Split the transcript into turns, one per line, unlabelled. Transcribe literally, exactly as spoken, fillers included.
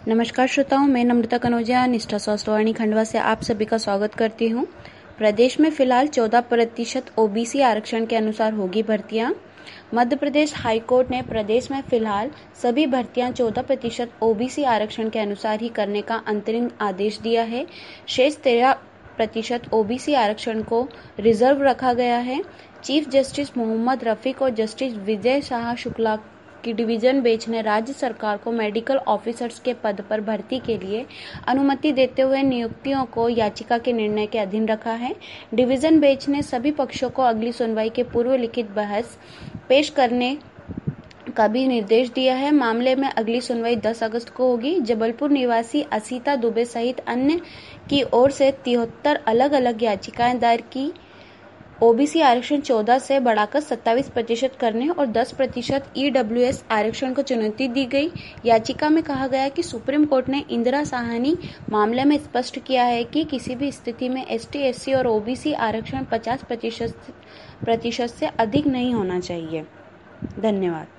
नमस्कार श्रोताओं, मैं नम्रता कनौजिया निष्ठा स्वास्थ्यवाणी खंडवा से आप सभी का स्वागत करती हूं। प्रदेश में फिलहाल चौदह प्रतिशत ओबीसी आरक्षण के अनुसार होगी भर्तियां। मध्य प्रदेश हाईकोर्ट ने प्रदेश में फिलहाल सभी भर्तियां चौदह प्रतिशत ओबीसी आरक्षण के अनुसार ही करने का अंतरिम आदेश दिया है। शेष तेरह प्रतिशत ओबीसी आरक्षण को रिजर्व रखा गया है। चीफ जस्टिस मोहम्मद रफीक और जस्टिस विजय शाह शुक्ला की डिवीजन बेंच ने राज्य सरकार को मेडिकल ऑफिसर्स के पद पर भर्ती के लिए अनुमति देते हुए नियुक्तियों को याचिका के निर्णय के अधीन रखा है। डिवीजन बेंच ने सभी पक्षों को अगली सुनवाई के पूर्व लिखित बहस पेश करने का भी निर्देश दिया है। मामले में अगली सुनवाई दस अगस्त को होगी। जबलपुर निवासी असीता दुबे सहित अन्य की ओर से तिहत्तर अलग अलग याचिकाएं दायर की ओबीसी आरक्षण चौदह से बढ़ाकर सत्ताईस प्रतिशत करने और दस प्रतिशत ईडब्ल्यूएस आरक्षण को चुनौती दी गई। याचिका में कहा गया कि सुप्रीम कोर्ट ने इंदिरा साहनी मामले में स्पष्ट किया है कि किसी भी स्थिति में एसटी, एससी और ओबीसी आरक्षण पचास प्रतिशत प्रतिशत से अधिक नहीं होना चाहिए। धन्यवाद।